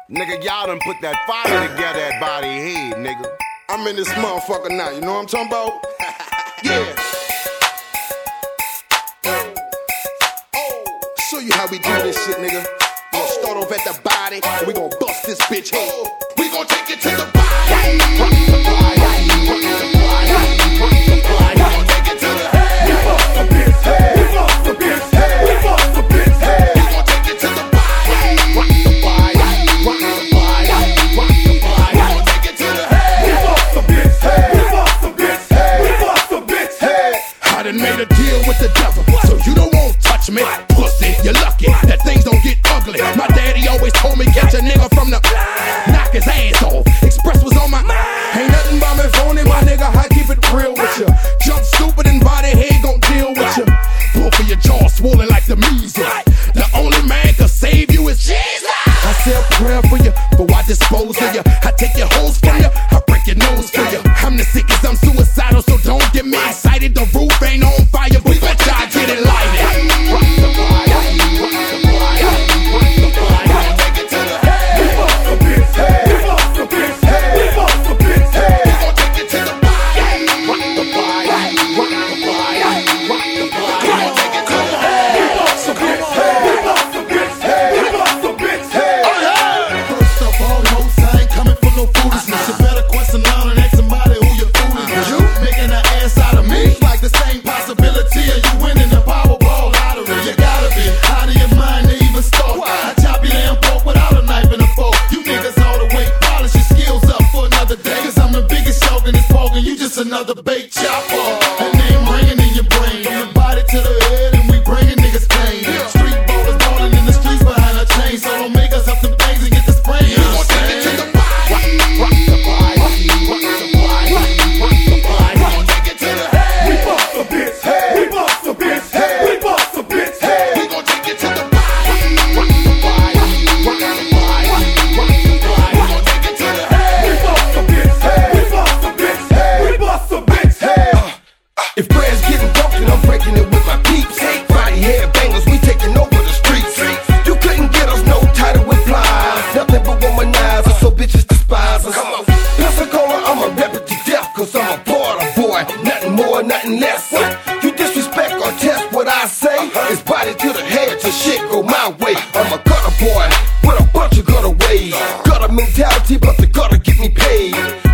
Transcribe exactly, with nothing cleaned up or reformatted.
Nigga, y'all done put that fire together at body head, nigga. I'm in this motherfucker now, you know what I'm talking about? Yeah. Oh, show you how we do this shit, nigga. We gon' start off at the body, and we gon' bust this bitch head. We gon' take it to the body. Rock the body, rock the body, rock the body. We gon' take it to the head. We bust the bitch head. We bust the bitch head. We bust the bitch head. We gon' take it to the body. Rock the body, rock the body, rock the body. We gon' take it to the head. We bust the bitch head. We bust the bitch head. We bust the bitch head. I done made a deal with the devil, so you don't want to touch me, pussy. You're lucky that things don't get ugly. My daddy always told me catch a nigga from the knock his ass off. Express was on my ain't nothing but me phony, my nigga. I keep it real with you. Jump stupid and body head gon' deal with you. Both of your jaws swollen like the measles. The only man can save you is Jesus. I say a prayer for you, but I dispose of you. I take your hoes from you, I break your nose for you. I'm the sickest, I'm suicidal, so don't get me excited. The roof ain't on fire, but bet y'all get it lighted. Rock the body, rock the body, rock the body. We gon' take it to the head. We bust the bitch head. We bust the bitch head. We bust the bitch head. We gon' take it to the body. Rock the body, rock the body, rock the body. We gon' take it to the head. We bust the bitch head. We bust the bitch head. We bust the bitch head. First of all, hoes, I ain't coming for no foolishness. You better question around and ask somebody who you're fooling. You making an ass out of me? Like the same possibility of you winning the Powerball lottery. You gotta be out of your mind to even start. I chop your damn pork without a knife and a fork. You niggas all the way, polish your skills up for another day. Cause I'm the biggest shark in this pork and you just another bait chopper. That name ringing in your brain. From the body to the head and we bringing niggas pain. Street ballers balling in the streets behind a chain. So don't make us up some things and get the sprain. We gon' take it to the body. Rock the body, rock the body, rock the body. We gon' take it to the head. We bust the bitch head. We bust the bitch head. We bust the bitch head. We gon' take it to the body. Rock the body, rock the body, rock the body. We gon' take it to the head. We bust the bitch head. We bust the bitch head. We bust the bitch head. If prayers getting broken, I'm breaking it with my peeps. Body hair bangers, we taking over the streets. You couldn't get us no title with flies. Nothing but womanizer, so bitches despise us. Come on, Pensacola, I'ma rep it to death, cause I'm a border boy. Nothing more, nothing less. You disrespect or test what I say, it's body to the head, so shit go my way. I'm a gutter boy with a bunch of gutter ways. Gutter mentality, but the gutter get me paid.